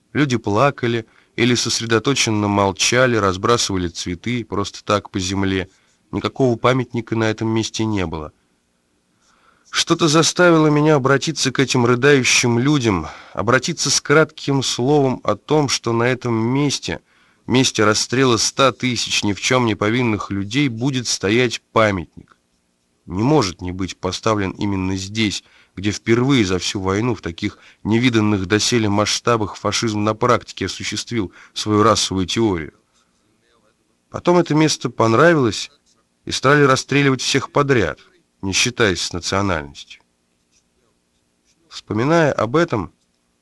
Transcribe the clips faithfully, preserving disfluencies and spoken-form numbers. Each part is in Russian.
Люди плакали или сосредоточенно молчали, разбрасывали цветы просто так по земле. Никакого памятника на этом месте не было. Что-то заставило меня обратиться к этим рыдающим людям, обратиться с кратким словом о том, что на этом месте, месте расстрела ста тысяч ни в чем не повинных людей, будет стоять памятник. Не может не быть поставлен именно здесь, где впервые за всю войну в таких невиданных доселе масштабах фашизм на практике осуществил свою расовую теорию. Потом это место понравилось, и стали расстреливать всех подряд, не считаясь с национальностью. Вспоминая об этом,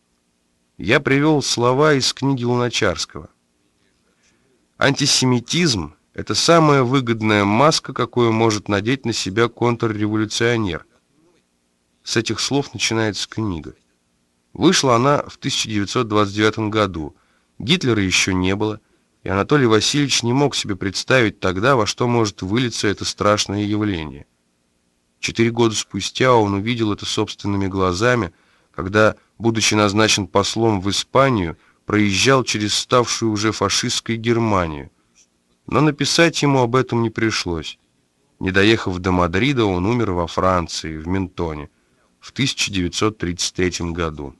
я привел слова из книги Луначарского. Антисемитизм — это самая выгодная маска, какую может надеть на себя контрреволюционер. С этих слов начинается книга. Вышла она в тысяча девятьсот двадцать девятом году. Гитлера еще не было, и Анатолий Васильевич не мог себе представить тогда, во что может вылиться это страшное явление. Четыре года спустя он увидел это собственными глазами, когда, будучи назначен послом в Испанию, проезжал через ставшую уже фашистской Германию. Но написать ему об этом не пришлось. Не доехав до Мадрида, он умер во Франции, в Ментоне, в тысяча девятьсот тридцать третьем году.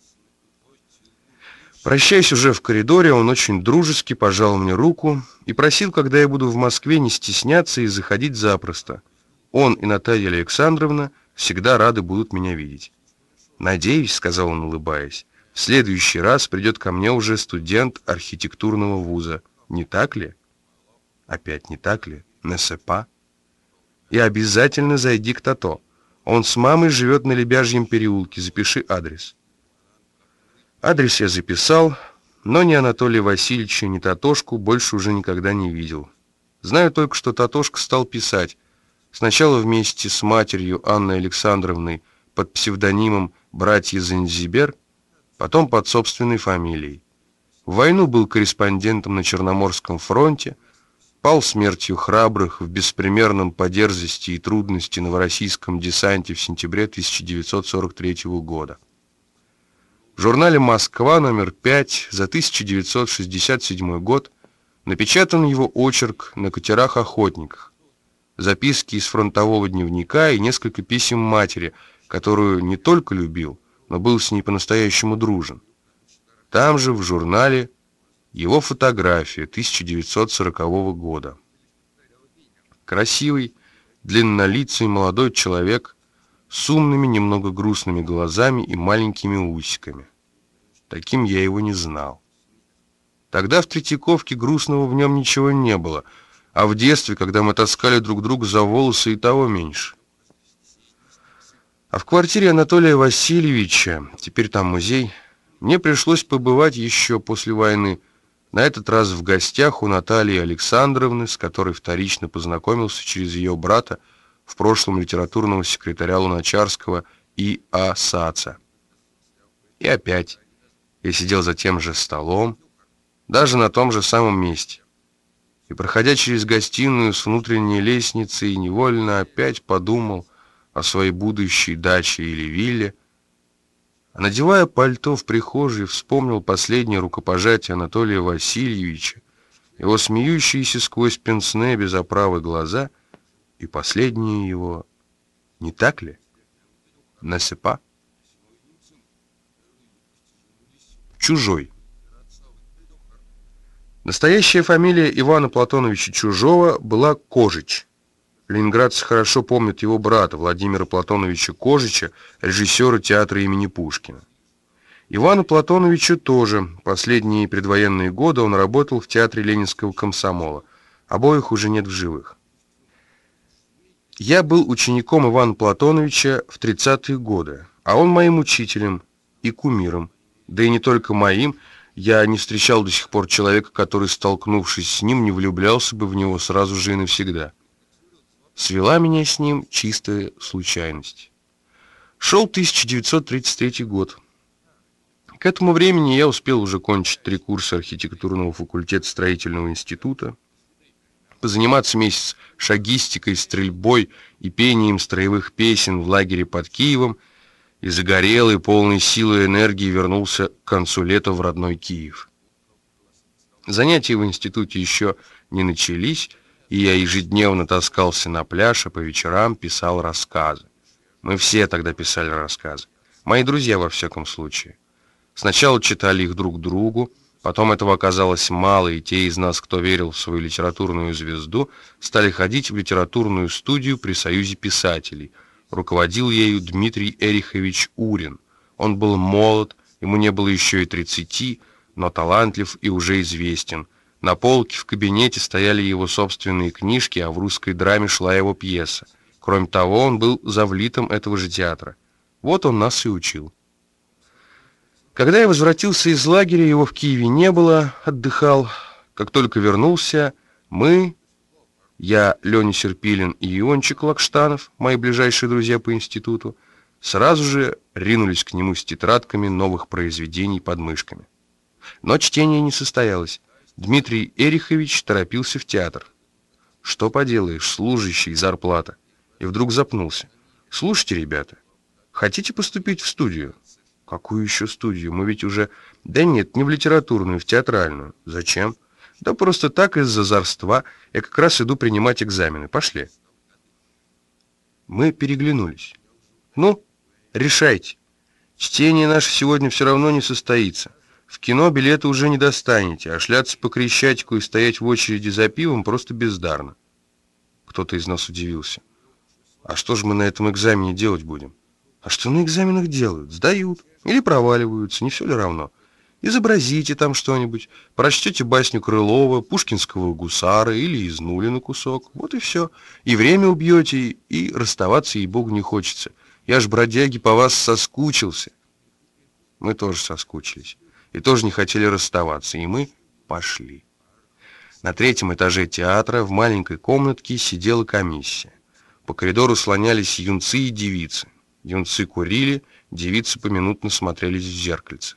Прощаясь уже в коридоре, он очень дружески пожал мне руку и просил, когда я буду в Москве, не стесняться и заходить запросто. Он и Наталья Александровна всегда рады будут меня видеть. «Надеюсь», — сказал он, улыбаясь, — «в следующий раз придет ко мне уже студент архитектурного вуза. Не так ли?» «Опять не так ли? Не сепа?» «И обязательно зайди к Тато. Он с мамой живет на Лебяжьем переулке. Запиши адрес». Адрес я записал, но ни Анатолия Васильевича, ни Татошку больше уже никогда не видел. Знаю только, что Татошка стал писать. Сначала вместе с матерью Анной Александровной под псевдонимом «Братья Занзибер», потом под собственной фамилией. В войну был корреспондентом на Черноморском фронте, пал смертью храбрых в беспримерном по дерзости и трудности новороссийском десанте в сентябре тысяча девятьсот сорок третьего года. В журнале «Москва» номер пять за тысяча девятьсот шестьдесят седьмой год напечатан его очерк «На катерах-охотниках», записки из фронтового дневника и несколько писем матери, которую не только любил, но был с ней по-настоящему дружен. Там же, в журнале, его фотография тысяча девятьсот сорокового года. Красивый, длиннолицый молодой человек с умными, немного грустными глазами и маленькими усиками. Таким я его не знал. Тогда в Третьяковке грустного в нем ничего не было, а в детстве, когда мы таскали друг друга за волосы, и того меньше. А в квартире Анатолия Васильевича, теперь там музей, мне пришлось побывать еще после войны, на этот раз в гостях у Натальи Александровны, с которой вторично познакомился через ее брата, в прошлом литературного секретаря Луначарского И А Саца. И опять я сидел за тем же столом, даже на том же самом месте. И, проходя через гостиную с внутренней лестницей, невольно опять подумал о своей будущей даче или вилле, а надевая пальто в прихожей, вспомнил последнее рукопожатие Анатолия Васильевича, его смеющиеся сквозь пенсне без оправы глаза и последнее его, не так ли? Насыпа? Чужой. Настоящая фамилия Ивана Платоновича Чужого была Кожич. Ленинградцы хорошо помнят его брата, Владимира Платоновича Кожича, режиссера театра имени Пушкина. Ивану Платоновичу тоже. Последние предвоенные годы он работал в театре Ленинского комсомола. Обоих уже нет в живых. Я был учеником Ивана Платоновича в тридцатые годы, а он моим учителем и кумиром. Да и не только моим. Я не встречал до сих пор человека, который, столкнувшись с ним, не влюблялся бы в него сразу же и навсегда. Свела меня с ним чистая случайность. Шел тысяча девятьсот тридцать третий год. К этому времени я успел уже кончить три курса архитектурного факультета строительного института, позаниматься месяц шагистикой, стрельбой и пением строевых песен в лагере под Киевом и загорелый, полный силы и энергии вернулся к концу лета в родной Киев. Занятия в институте еще не начались, и я ежедневно таскался на пляж, а по вечерам писал рассказы. Мы все тогда писали рассказы. Мои друзья, во всяком случае. Сначала читали их друг другу, потом этого оказалось мало, и те из нас, кто верил в свою литературную звезду, стали ходить в литературную студию при Союзе писателей. Руководил ею Дмитрий Эрихович Урин. Он был молод, ему не было еще и тридцати, но талантлив и уже известен. На полке в кабинете стояли его собственные книжки, а в русской драме шла его пьеса. Кроме того, он был завлитом этого же театра. Вот он нас и учил. Когда я возвратился из лагеря, его в Киеве не было, отдыхал. Как только вернулся, мы, я, Леня Серпилин и Иончик Лакштанов, мои ближайшие друзья по институту, сразу же ринулись к нему с тетрадками новых произведений под мышками. Но чтение не состоялось. Дмитрий Эрихович торопился в театр. Что поделаешь, служащий, зарплата. И вдруг запнулся. Слушайте, ребята, хотите поступить в студию? Какую еще студию? Мы ведь уже... Да нет, не в литературную, в театральную. Зачем? Да просто так, из-за зарства. Я как раз иду принимать экзамены. Пошли. Мы переглянулись. Ну, решайте. Чтение наше сегодня все равно не состоится. В кино билеты уже не достанете, а шляться по Крещатику и стоять в очереди за пивом просто бездарно. Кто-то из нас удивился. А что же мы на этом экзамене делать будем? А что на экзаменах делают? Сдают. Или проваливаются, не все ли равно? Изобразите там что-нибудь, прочтете басню Крылова, пушкинского гусара или из Нулина кусок. Вот и все. И время убьете, и расставаться, ей-богу, не хочется. Я ж, бродяги, по вас соскучился. Мы тоже соскучились. И тоже не хотели расставаться. И мы пошли. На третьем этаже театра в маленькой комнатке сидела комиссия. По коридору слонялись юнцы и девицы. Юнцы курили, девицы поминутно смотрелись в зеркальце.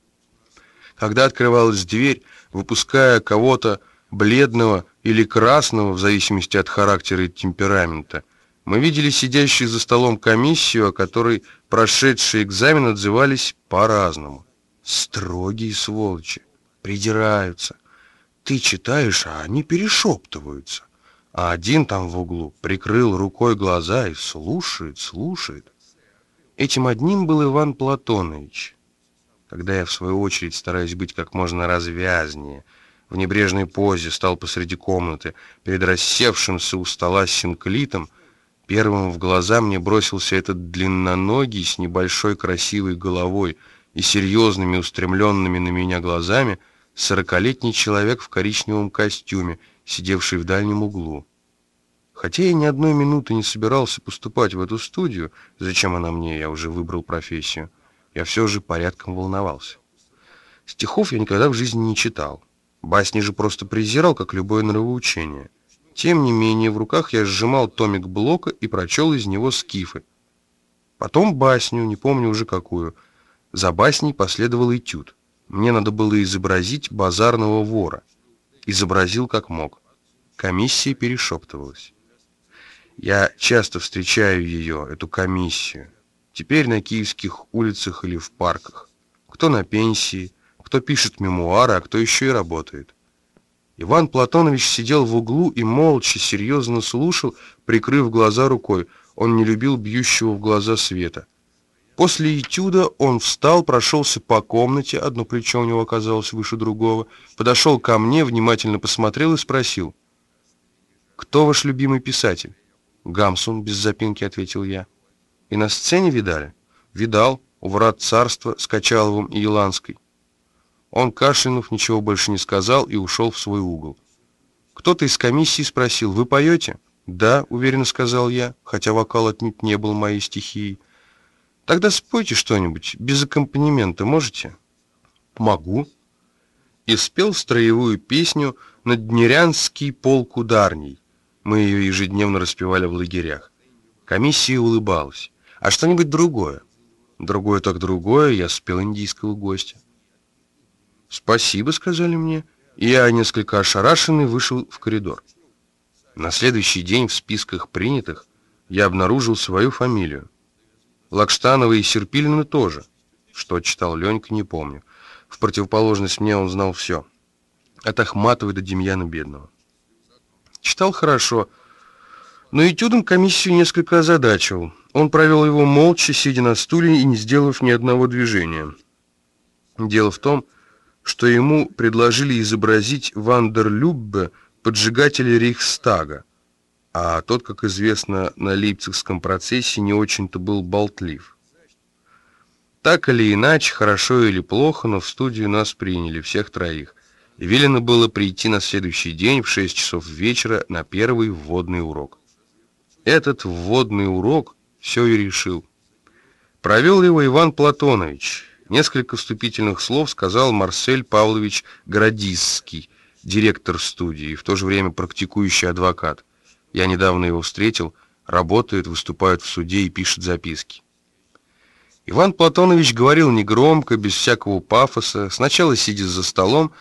Когда открывалась дверь, выпуская кого-то бледного или красного, в зависимости от характера и темперамента, мы видели сидящую за столом комиссию, о которой прошедшие экзамен отзывались по-разному. Строгие сволочи, придираются. Ты читаешь, а они перешептываются. А один там в углу прикрыл рукой глаза и слушает, слушает. Этим одним был Иван Платонович. Когда я, в свою очередь, стараясь быть как можно развязнее, в небрежной позе стал посреди комнаты, перед рассевшимся у стола синклитом, первым в глаза мне бросился этот длинноногий с небольшой красивой головой и серьезными устремленными на меня глазами сорокалетний человек в коричневом костюме, сидевший в дальнем углу. Хотя я ни одной минуты не собирался поступать в эту студию, зачем она мне, я уже выбрал профессию, я все же порядком волновался. Стихов я никогда в жизни не читал. Басни же просто презирал, как любое нравоучение. Тем не менее, в руках я сжимал томик Блока и прочел из него скифы. Потом басню, не помню уже какую. За басней последовал этюд. Мне надо было изобразить базарного вора. Изобразил как мог. Комиссия перешептывалась. Я часто встречаю ее, эту комиссию. Теперь на киевских улицах или в парках. Кто на пенсии, кто пишет мемуары, а кто еще и работает. Иван Платонович сидел в углу и молча, серьезно слушал, прикрыв глаза рукой. Он не любил бьющего в глаза света. После этюда он встал, прошелся по комнате, одно плечо у него оказалось выше другого, подошел ко мне, внимательно посмотрел и спросил: «Кто ваш любимый писатель?» «Гамсун», — без запинки ответил я. «И на сцене видали?» «Видал, у врат царства с Качаловым и Еланской». Он, кашлянув, ничего больше не сказал и ушел в свой угол. Кто-то из комиссии спросил: «Вы поете?» «Да», — уверенно сказал я, хотя вокал отнюдь не был моей стихией. «Тогда спойте что-нибудь, без аккомпанемента можете?» «Могу». И спел строевую песню «Наднерянский полк ударней». Мы ее ежедневно распевали в лагерях. Комиссия улыбалась. «А что-нибудь другое?» «Другое так другое», я спел индийского гостя. «Спасибо», — сказали мне, и я, несколько ошарашенный, вышел в коридор. На следующий день в списках принятых я обнаружил свою фамилию. Лакштанова и Серпилина тоже. Что читал Ленька, не помню. В противоположность мне он знал все. От Ахматовой до Демьяна Бедного. Читал хорошо, но этюдом комиссию несколько озадачил. Он провел его молча, сидя на стуле и не сделав ни одного движения. Дело в том, что ему предложили изобразить Вандерлюббе, поджигателя Рейхстага, а тот, как известно, на Лейпцигском процессе не очень-то был болтлив. Так или иначе, хорошо или плохо, но в студию нас приняли, всех троих, и велено было прийти на следующий день в шесть часов вечера на первый вводный урок. Этот вводный урок все и решил. Провел его Иван Платонович. Несколько вступительных слов сказал Марсель Павлович Городисский, директор студии, и в то же время практикующий адвокат. Я недавно его встретил, работает, выступает в суде и пишет записки. Иван Платонович говорил негромко, без всякого пафоса, сначала сидя за столом,